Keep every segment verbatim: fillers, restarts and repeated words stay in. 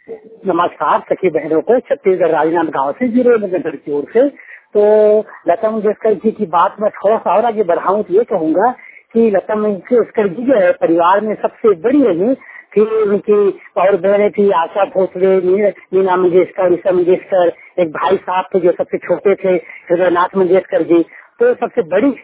नमस्कार सखी बहनों को, छत्तीसगढ़ राजनांद गांव से जीरो नगर की ओर से। तो लता मंगेशकर जी की बात मैं थोड़ा सा और आगे बढ़ाऊं तो ये कहूंगा कि लता मंगेशकर जी जो है परिवार में सबसे बड़ी रही थी। उनकी और बहनें थी आशा भोसले, मीना मंगेशकर, ईशा मंगेशकर, एक भाई साहब थे जो सबसे छोटे थे हृदयनाथ मंगेशकर जी। तो सबसे बड़ी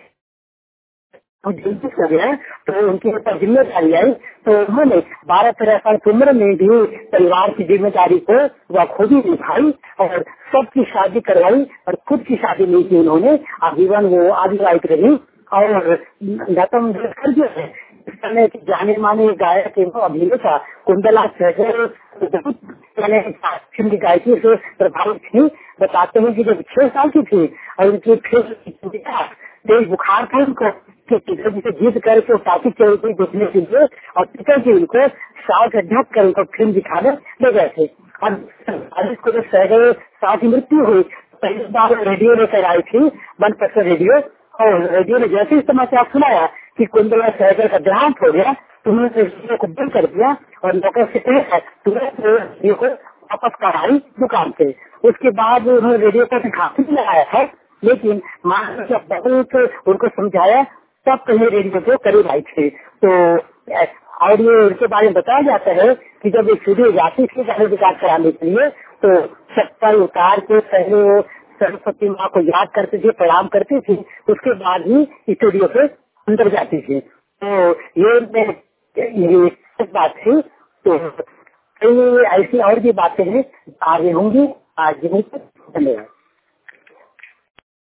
कर गया तो उनके ऊपर जिम्मेदारी आई। तो उन्होंने बारह तेरह साल की उम्र में भी परिवार की जिम्मेदारी को वह खुद ही निभाई और सबकी शादी करवाई और खुद की शादी नहीं की उन्होंने। आजीवन वो आदिवासी रही। और लता मंगेशकर जो है इस समय की जाने माने गायक एवं अभिनेता कुंदला सहगल फिल्म की गायकी से प्रभावित थी। बताते हैं कि जब छह साल की थी और उनकी फिल्म तेज बुखार था उनको जिसे जीत करके काफी चल गई देखने के लिए और पिताजी उनको साल से ढक कर उनको फिल्म दिखाने ले गए थे। और इसको जब सहगल साल की मृत्यु हुई पहली बार रेडियो लेकर आई थी वन परसेंट रेडियो। और रेडियो ने जैसे ही समाचार सुनाया कि कुंदला सहगल का देहांत हो गया तो उन्होंने रेडियो को बंद कर दिया और नौकर से तुरंत रेडियो को वापस कराई दुकान पे। उसके बाद उन्होंने रेडियो को खांसी भी लगाया था, लेकिन माँ ने जब बहुत उनको समझाया तब कहीं रेडियो को करीब आई थी। तो और ये उनके बारे में बताया जाता है कि जब ये स्टूडियो जाती थी गाने रिकॉर्ड कराने के लिए तो चप्पल उतार के पहले वो सरस्वती माँ को याद करती थी, प्रणाम करती थी, उसके बाद ही स्टूडियो के अंदर जाती थी। तो ये ये बात थी। तो कई ऐसी और भी बातें हैं आगे होंगी। आज यहीं तक, धन्यवाद।